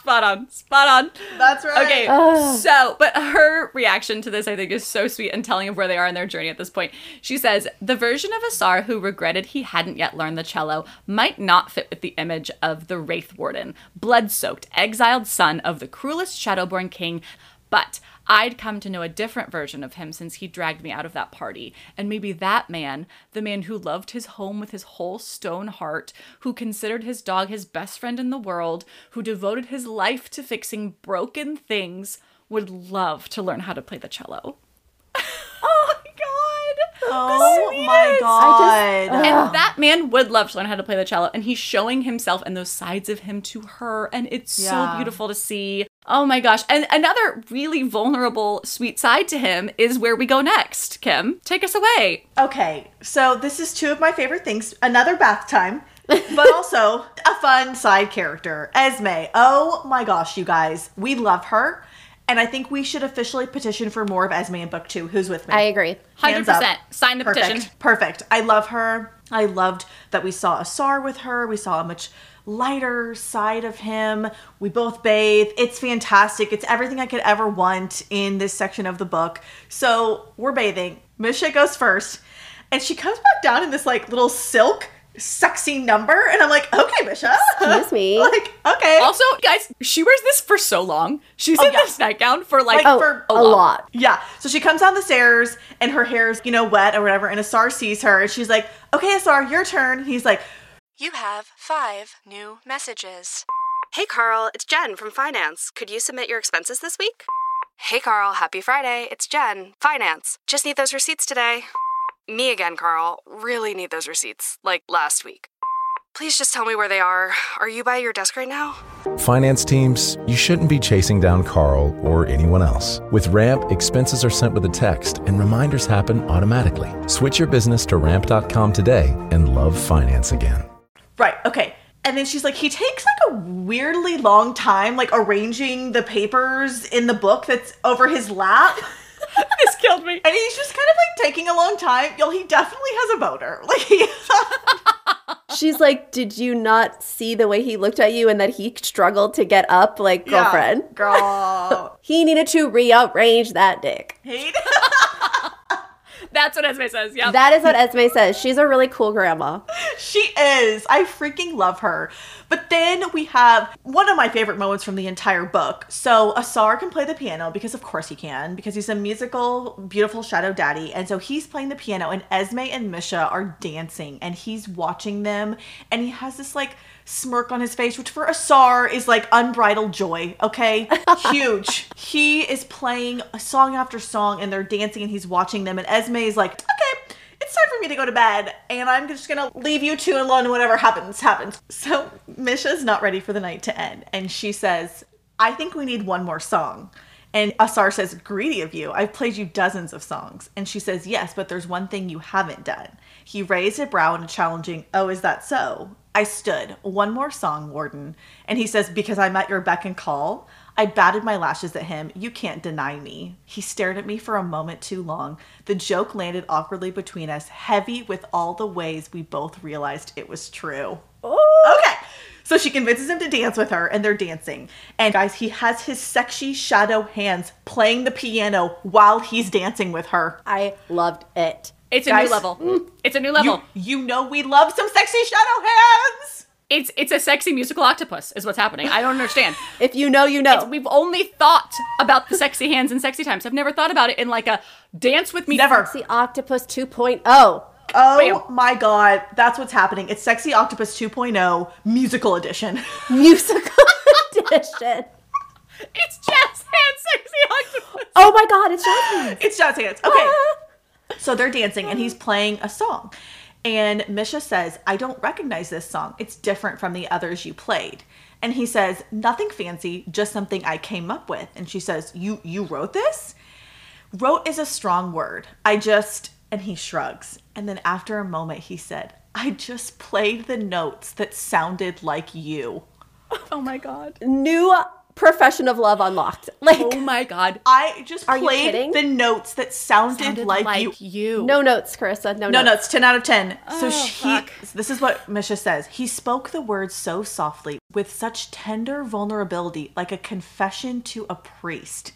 Spot on. Spot on. That's right. Okay, so, but her reaction to this, I think, is so sweet and telling of where they are in their journey at this point. She says, the version of Asar who regretted he hadn't yet learned the cello might not fit with the image of the Wraith Warden, blood-soaked, exiled son of the cruelest Shadowborn king, but I'd come to know a different version of him since he dragged me out of that party. And maybe that man, the man who loved his home with his whole stone heart, who considered his dog his best friend in the world, who devoted his life to fixing broken things, would love to learn how to play the cello. Oh my god! Oh my god. I just, And that man would love to learn how to play the cello, and he's showing himself and those sides of him to her, and it's Yeah. so beautiful to see. Oh my gosh. And another really vulnerable, sweet side to him is where we go next. Kim, take us away. Okay, so this is two of my favorite things. Another bath time, but also a fun side character, Esme. Oh my gosh, you guys. We love her. And I think we should officially petition for more of Esme in book two. Who's with me? I agree. one hundred Hands up. percent. Sign the Perfect. petition. Perfect. I love her. I loved that we saw Asar with her. We saw a much lighter side of him. We both bathe. It's fantastic. It's everything I could ever want in this section of the book. So we're bathing. Misha goes first. And she comes back down in this like little silk sexy number. And I'm like, okay, Misha. Excuse me. Like, okay. Also, guys, she wears this for so long. She's Oh, in yeah. this nightgown for like, Like, Oh, for a lot. Yeah. So she comes down the stairs and her hair's, you know, wet or whatever. And Asar sees her and she's like, okay, Asar, your turn. He's like, You have five new messages. Hey Carl, it's Jen from Finance. Could you submit your expenses this week? Hey Carl, happy Friday. It's Jen, Finance. Just need those receipts today. Me again, Carl. Really need those receipts, like last week. Please just tell me where they are. Are you by your desk right now? Finance teams, you shouldn't be chasing down Carl or anyone else. With Ramp, expenses are sent with a text and reminders happen automatically. Switch your business to ramp dot com today and love finance again. right, okay. And then she's like, he takes like a weirdly long time, like arranging the papers in the book that's over his lap. this killed me. And he's just kind of like taking a long time. Yo, he definitely has a boner. Like, he, She's like, did you not see the way he looked at you and that he struggled to get up? Like, girlfriend. Yeah, girl. He needed to rearrange that dick. He, That's what Esme says. Yeah. That is what Esme says. She's a really cool grandma. she is. I freaking love her. But then we have one of my favorite moments from the entire book. So Asar can play the piano because of course he can, because he's a musical, beautiful shadow daddy. And so he's playing the piano and Esme and Misha are dancing and he's watching them and he has this like smirk on his face, which for Asar is like unbridled joy, okay? Huge. He is playing a song after song and they're dancing and he's watching them and Esme is like, okay, it's time for me to go to bed and I'm just gonna leave you two alone and whatever happens, happens. So Misha's not ready for the night to end and she says, I think we need one more song. And Asar says, greedy of you. I've played you dozens of songs. And she says, yes, but there's one thing you haven't done. He raised a brow in a challenging, oh, is that so? I stood. One more song, Warden. And he says, because I'm at your beck and call. I batted my lashes at him. You can't deny me. He stared at me for a moment too long. The joke landed awkwardly between us, heavy with all the ways we both realized it was true. Okay. So she convinces him to dance with her, and they're dancing. And guys, he has his sexy shadow hands playing the piano while he's dancing with her. I loved it. It's a Guys, new level. It's a new level. You, you know we love some sexy shadow hands. It's it's a sexy musical octopus is what's happening. I don't understand. If you know, you know. It's, we've only thought about the sexy hands and sexy times. I've never thought about it in like a dance with me. Never. Sexy Octopus two point oh. Oh Bam. my God. That's what's happening. It's Sexy Octopus two point oh musical edition. Musical edition. It's jazz hands, sexy octopus. Oh my God, it's Jasmine. It's jazz hands. Okay. So they're dancing and he's playing a song. And Misha says, I don't recognize this song. It's different from the others you played. And he says, nothing fancy, just something I came up with. And she says, you you wrote this? Wrote is a strong word. I just, and he shrugs. And then after a moment he said, I just played the notes that sounded like you. Oh my God. New Profession of Love unlocked. Like, Oh my God. I just Are you played kidding? the notes that sounded, Sounded like, like you. you. no notes, Carissa. No, No, notes. no, it's ten out of ten. so Oh, she, fuck. this is what Misha says. He spoke the words so softly, with such tender vulnerability, like a confession to a priest.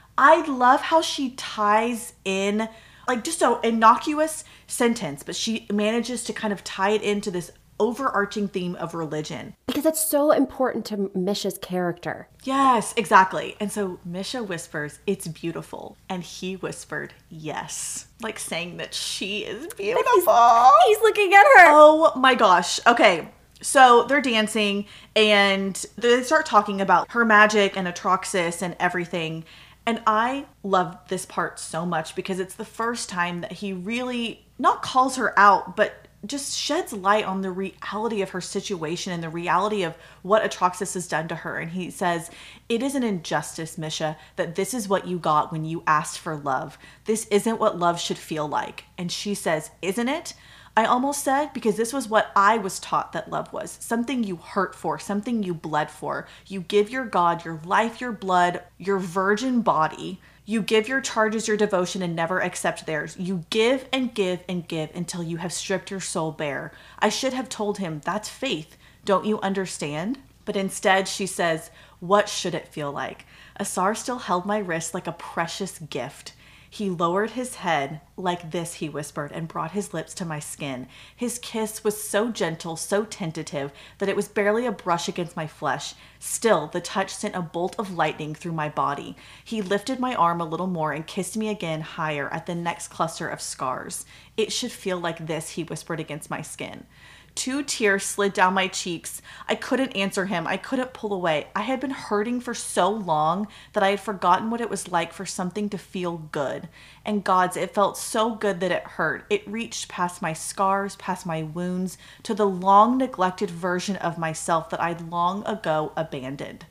I love how she ties in, like, just an innocuous sentence, but she manages to kind of tie it into this overarching theme of religion. Because it's so important to Misha's character. Yes, exactly. And so Misha whispers, "It's beautiful." And he whispered, "Yes." Like saying that she is beautiful. He's looking at her. Oh my gosh. Okay. So they're dancing and they start talking about her magic and Atraxis and everything. And I love this part so much because it's the first time that he really not calls her out, but just sheds light on the reality of her situation and the reality of what Atraxis has done to her. And he says, "It is an injustice, Misha, that this is what you got when you asked for love. This isn't what love should feel like." And she says, "Isn't it?" I almost said, because this was what I was taught that love was. Something you hurt for, something you bled for. You give your God your life, your blood, your virgin body. You give your charges your devotion and never accept theirs. You give and give and give until you have stripped your soul bare. I should have told him, that's faith. Don't you understand? But instead she says, what should it feel like? Asar still held my wrist like a precious gift. He lowered his head, like this, he whispered, and brought his lips to my skin. His kiss was so gentle, so tentative, that it was barely a brush against my flesh. Still, the touch sent a bolt of lightning through my body. He lifted my arm a little more and kissed me again higher at the next cluster of scars. It should feel like this, he whispered against my skin. Two tears slid down my cheeks. I couldn't answer him. I couldn't pull away. I had been hurting for so long that I had forgotten what it was like for something to feel good. And God's, it felt so good that it hurt. It reached past my scars, past my wounds, to the long neglected version of myself that I'd long ago abandoned.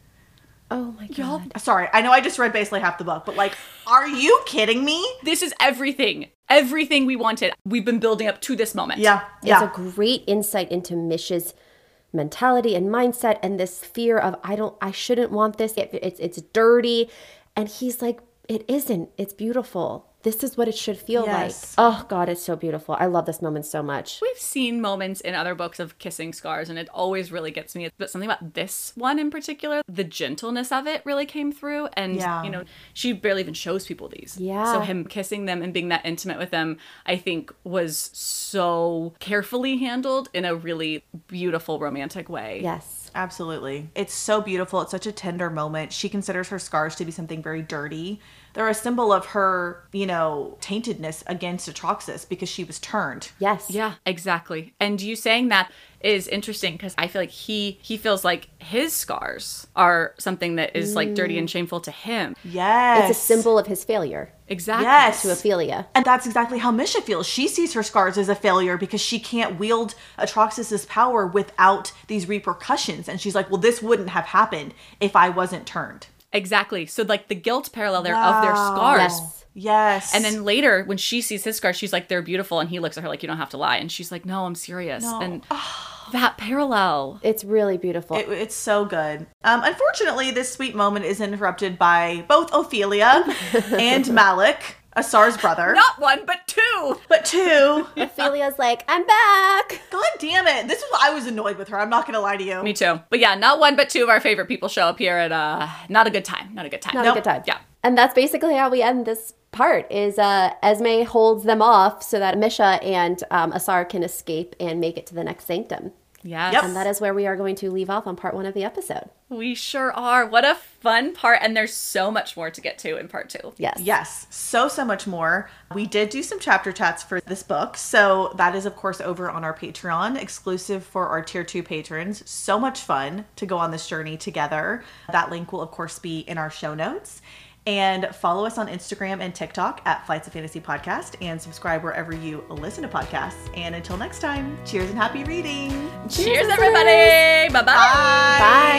Oh my God. Sorry, I know I just read basically half the book, but like, are you kidding me? This is everything. Everything we wanted. We've been building up to this moment. Yeah, It's yeah. a great insight into Misha's mentality and mindset and this fear of, I don't, I shouldn't want this. It, it's, it's dirty. And he's like, it isn't. It's beautiful. This is what it should feel Yes. like. Oh God, it's so beautiful. I love this moment so much. We've seen moments in other books of kissing scars, and it always really gets me. But something about this one in particular, the gentleness of it really came through. And, Yeah. you know, she barely even shows people these. Yeah. So him kissing them and being that intimate with them, I think, was so carefully handled in a really beautiful, romantic way. Yes. Absolutely. It's so beautiful. It's such a tender moment. She considers her scars to be something very dirty. They're a symbol of her, you know, taintedness against Atraxis because she was turned. Yes. Yeah, exactly. And you saying that is interesting because I feel like he he feels like his scars are something that is like dirty and shameful to him. Yes. It's a symbol of his failure Exactly. Yes. to Ophelia. And that's exactly how Misha feels. She sees her scars as a failure because she can't wield Atraxis' power without these repercussions. And she's like, well, this wouldn't have happened if I wasn't turned. Exactly. So like the guilt parallel there of their Wow. scars. Yes. Yes. And then later, when she sees his scars, she's like, they're beautiful. And he looks at her like, you don't have to lie. And she's like, no, I'm serious. No. And that parallel. It's really beautiful. It, it's so good. Um, unfortunately, this sweet moment is interrupted by both Ophelia and Malik, Asar's brother. Not one, but two. But two. Ophelia's like, I'm back. God damn it. This is why I was annoyed with her. I'm not going to lie to you. Me too. But yeah, not one, but two of our favorite people show up here at uh, not a good time. Not a good time. Not Nope. a good time. Yeah. And that's basically how we end this part is uh, Esme holds them off so that Misha and um, Asar can escape and make it to the next sanctum. Yes. Yep. And that is where we are going to leave off on part one of the episode. We sure are. What a fun part. And there's so much more to get to in part two. Yes. Yes, so, so much more. We did do some chapter chats for this book. So that is, of course, over on our Patreon, exclusive for our tier two patrons. So much fun to go on this journey together. That link will, of course, be in our show notes. And follow us on Instagram and TikTok at Flights of Fantasy Podcast and subscribe wherever you listen to podcasts. And until next time, cheers and happy reading. Cheers, everybody. Bye-bye. Bye. Bye.